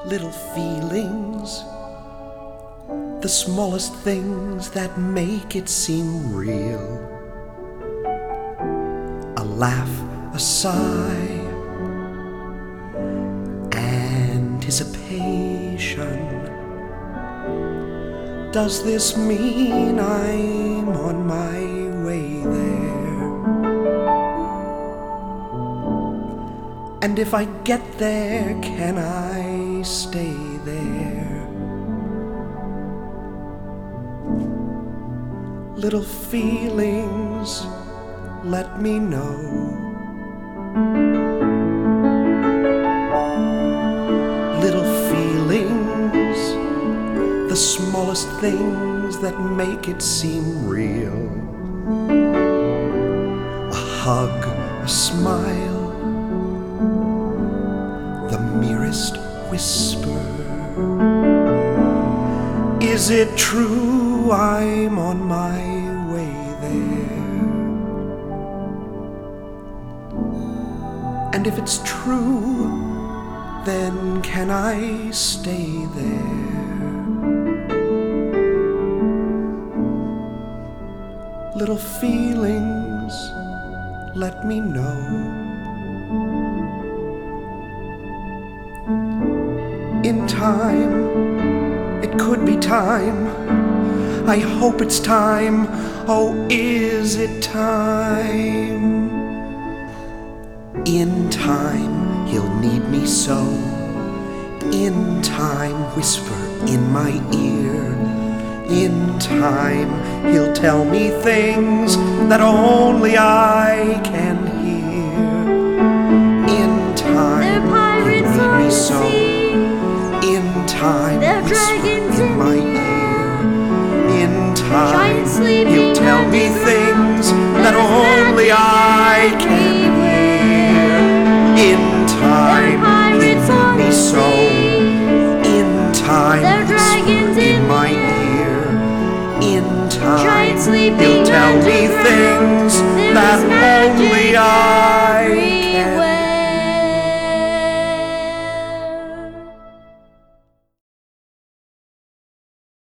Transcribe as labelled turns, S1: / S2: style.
S1: little feelings, the smallest things that make it seem real. A laugh, a sigh, anticipation. Does this mean I'm on my way there? And if I get there, can I stay there? Little feelings, let me know. Little feelings, the smallest things that make it seem real. A hug, a smile, the merest whisper. Is it true I'm on my way there? And if it's true, then can I stay there? Little feelings, let me know. In time, it could be time. I hope it's time. Oh, is it time? In time, he'll need me so. In time, whisper in my ear. In time, he'll tell me things that only I can hear. In time, he'll need me so. In time, whisper in my ear. In time, he'll tell me things that only I can hear. In time, he'll need me so. In time, whisper in my ear. In time, he'll tell me things that only I can